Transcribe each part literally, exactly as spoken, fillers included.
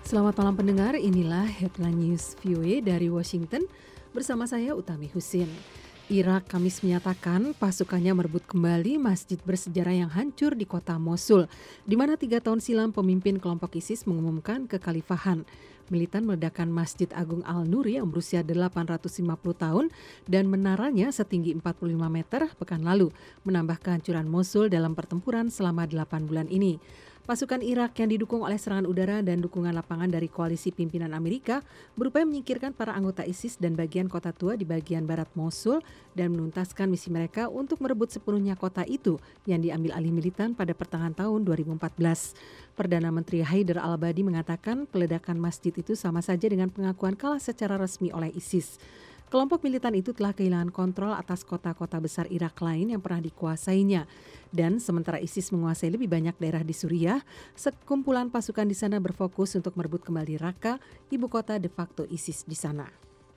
Selamat malam pendengar, inilah Headline News V O A dari Washington bersama saya Utami Husin. Irak Kamis menyatakan pasukannya merebut kembali masjid bersejarah yang hancur di kota Mosul, di mana tiga tahun silam pemimpin kelompok ISIS mengumumkan kekhalifahan. Militan meledakkan Masjid Agung Al-Nuri yang berusia delapan ratus lima puluh tahun dan menaranya setinggi empat puluh lima meter pekan lalu, menambah kehancuran Mosul dalam pertempuran selama delapan bulan ini. Pasukan Irak yang didukung oleh serangan udara dan dukungan lapangan dari koalisi pimpinan Amerika berupaya menyingkirkan para anggota ISIS dan bagian kota tua di bagian barat Mosul dan menuntaskan misi mereka untuk merebut sepenuhnya kota itu yang diambil alih militan pada pertengahan tahun dua ribu empat belas. Perdana Menteri Haider al-Abadi mengatakan peledakan masjid itu sama saja dengan pengakuan kalah secara resmi oleh ISIS. Kelompok militan itu telah kehilangan kontrol atas kota-kota besar Irak lain yang pernah dikuasainya. Dan sementara ISIS menguasai lebih banyak daerah di Suriah, sekumpulan pasukan di sana berfokus untuk merebut kembali Raqqa, ibu kota de facto ISIS di sana.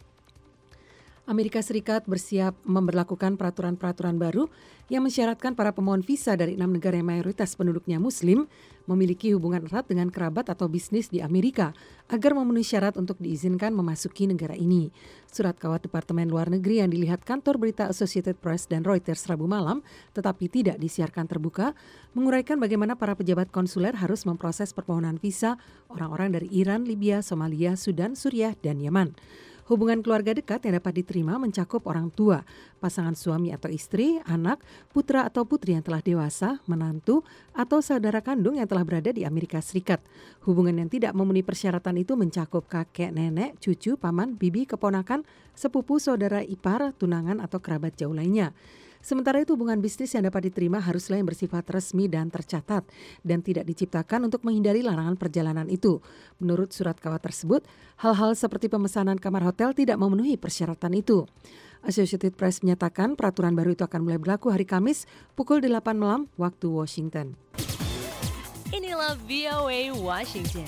Amerika Serikat bersiap memberlakukan peraturan-peraturan baru yang mensyaratkan para pemohon visa dari enam negara yang mayoritas penduduknya Muslim memiliki hubungan erat dengan kerabat atau bisnis di Amerika agar memenuhi syarat untuk diizinkan memasuki negara ini. Surat kawat Departemen Luar Negeri yang dilihat kantor berita Associated Press dan Reuters Rabu malam, tetapi tidak disiarkan terbuka, menguraikan bagaimana para pejabat konsuler harus memproses permohonan visa orang-orang dari Iran, Libya, Somalia, Sudan, Suriah, dan Yaman. Hubungan keluarga dekat yang dapat diterima mencakup orang tua, pasangan suami atau istri, anak, putra atau putri yang telah dewasa, menantu, atau saudara kandung yang telah berada di Amerika Serikat. Hubungan yang tidak memenuhi persyaratan itu mencakup kakek, nenek, cucu, paman, bibi, keponakan, sepupu, saudara ipar, tunangan, atau kerabat jauh lainnya. Sementara itu hubungan bisnis yang dapat diterima haruslah yang bersifat resmi dan tercatat dan tidak diciptakan untuk menghindari larangan perjalanan itu. Menurut surat kawat tersebut, hal-hal seperti pemesanan kamar hotel tidak memenuhi persyaratan itu. Associated Press menyatakan peraturan baru itu akan mulai berlaku hari Kamis pukul delapan malam waktu Washington. Inilah V O A Washington.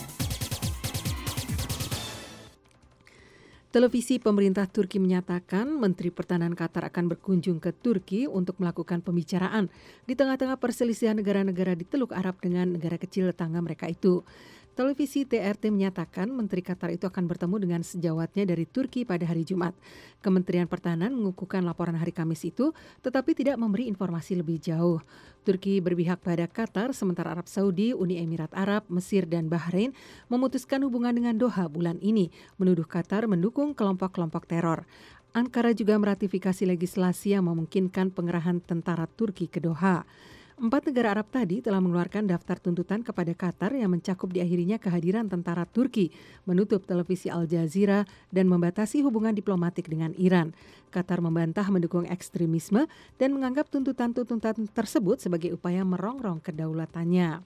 Televisi pemerintah Turki menyatakan Menteri Pertahanan Qatar akan berkunjung ke Turki untuk melakukan pembicaraan di tengah-tengah perselisihan negara-negara di Teluk Arab dengan negara kecil tetangga mereka itu. Televisi T R T menyatakan Menteri Qatar itu akan bertemu dengan sejawatnya dari Turki pada hari Jumat. Kementerian Pertahanan mengukuhkan laporan hari Kamis itu, tetapi tidak memberi informasi lebih jauh. Turki berpihak pada Qatar, sementara Arab Saudi, Uni Emirat Arab, Mesir, dan Bahrain memutuskan hubungan dengan Doha bulan ini, menuduh Qatar mendukung kelompok-kelompok teror. Ankara juga meratifikasi legislasi yang memungkinkan pengerahan tentara Turki ke Doha. Empat negara Arab tadi telah mengeluarkan daftar tuntutan kepada Qatar yang mencakup diakhirinya kehadiran tentara Turki, menutup televisi Al Jazeera, dan membatasi hubungan diplomatik dengan Iran. Qatar membantah mendukung ekstremisme dan menganggap tuntutan-tuntutan tersebut sebagai upaya merongrong kedaulatannya.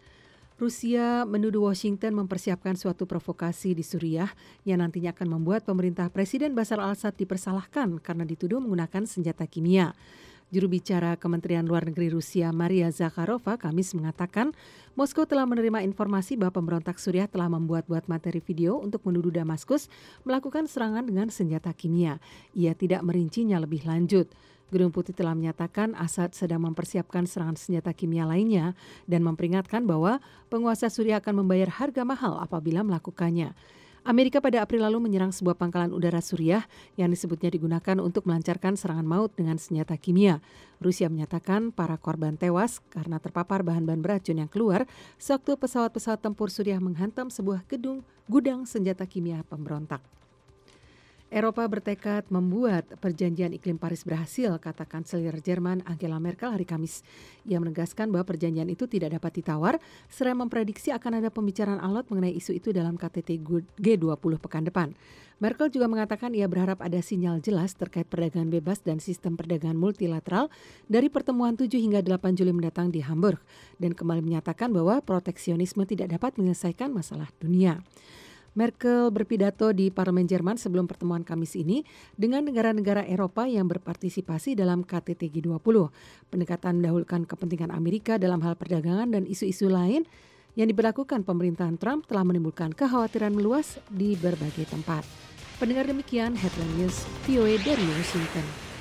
Rusia menuduh Washington mempersiapkan suatu provokasi di Suriah yang nantinya akan membuat pemerintah Presiden Bashar al-Assad dipersalahkan karena dituduh menggunakan senjata kimia. Juru bicara Kementerian Luar Negeri Rusia Maria Zakharova Kamis mengatakan Moskow telah menerima informasi bahwa pemberontak Suriah telah membuat-buat materi video untuk menuduh Damaskus melakukan serangan dengan senjata kimia. Ia tidak merincinya lebih lanjut. Gedung Putih telah menyatakan Assad sedang mempersiapkan serangan senjata kimia lainnya dan memperingatkan bahwa penguasa Suriah akan membayar harga mahal apabila melakukannya. Amerika pada April lalu menyerang sebuah pangkalan udara Suriah yang disebutnya digunakan untuk melancarkan serangan maut dengan senjata kimia. Rusia menyatakan para korban tewas karena terpapar bahan-bahan beracun yang keluar sewaktu pesawat-pesawat tempur Suriah menghantam sebuah gedung gudang senjata kimia pemberontak. Eropa bertekad membuat perjanjian iklim Paris berhasil, kata Kanselir Jerman Angela Merkel hari Kamis. Ia menegaskan bahwa perjanjian itu tidak dapat ditawar, seraya memprediksi akan ada pembicaraan alot mengenai isu itu dalam K T T G dua puluh pekan depan. Merkel juga mengatakan ia berharap ada sinyal jelas terkait perdagangan bebas dan sistem perdagangan multilateral dari pertemuan tujuh hingga delapan Juli mendatang di Hamburg, dan kembali menyatakan bahwa proteksionisme tidak dapat menyelesaikan masalah dunia. Merkel berpidato di Parlemen Jerman sebelum pertemuan Kamis ini dengan negara-negara Eropa yang berpartisipasi dalam K T T G dua puluh. Pendekatan mendahulukan kepentingan Amerika dalam hal perdagangan dan isu-isu lain yang diberlakukan pemerintahan Trump telah menimbulkan kekhawatiran meluas di berbagai tempat. Pendengar, demikian Headline News V O A dari Washington.